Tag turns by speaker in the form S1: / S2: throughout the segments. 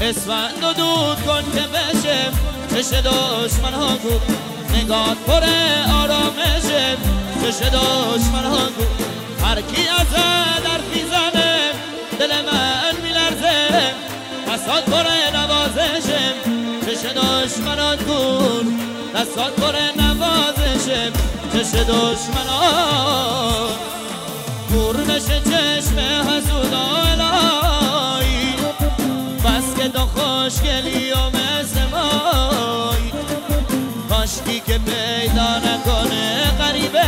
S1: اسفند و دود کن که بشه چش دشمن ها گو نگات پر آرامشه چش دشمن ها گو هر کی از در میزنه دل من میلرزه دستات پر نوازشه چش دشمنان گون دستات پر نوازشه چش دشمنان گور بشه چشم حسودا الهی بس که تو خوشگلی و مثل مایی کاشکی که پیدا نکنه غریبه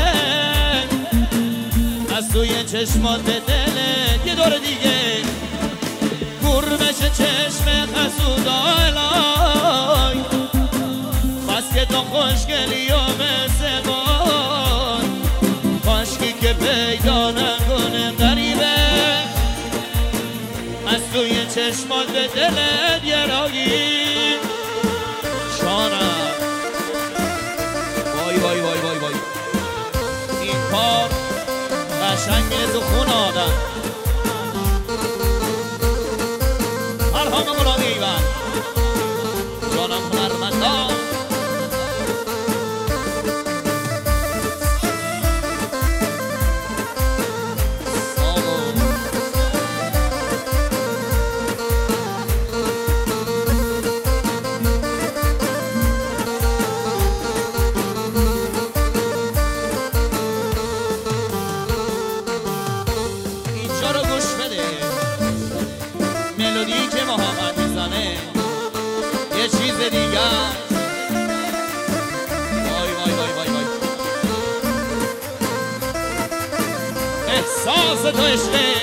S1: از توی چشمات دلت یه دور دیگه گور بشه چشم حسودا الهی بس که تو خوشگلی و مثل مایی کاشکی که پیدا نکنه غریبه از توی چشمات به دلت یه راگی شانم وای وای وای وای وای این کار قشنگ میره تو خون آدم مرحبا غلامی ایوان جانم هنرمندان که محمد میزنه یه چیز دیگه وای وای وای وای وای احساس تو عشقه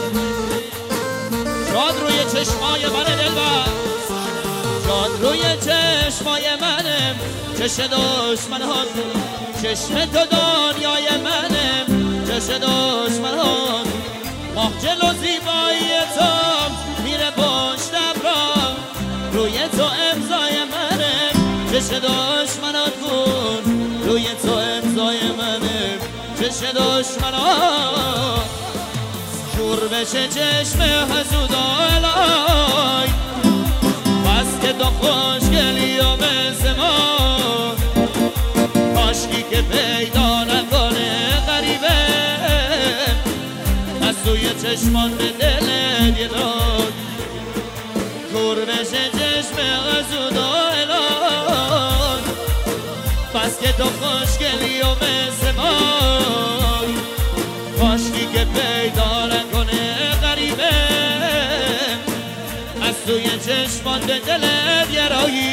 S1: شاد روی چشمای من دلبر شاد روی چشمای منم چش دشمن ها چشم تو دنیای منم چش دشمن ها مخجل و زیبایی تو میره پشتم را روی تو امضای منه چش دشمنات کن روی تو امضای منه چش دشمنات شور بشه چشم حسودا الهی بس که تو خوشگلی و مثل ما کاشکی که پیدا نکنه غریبه از توی چشمان به دلت یه داد گور بشه چشم حسودا الهی بس که تو خوشگلی و مثل ما کاشکی که پیدا نکنه غریبه از توی چشمان به دلت یه راهی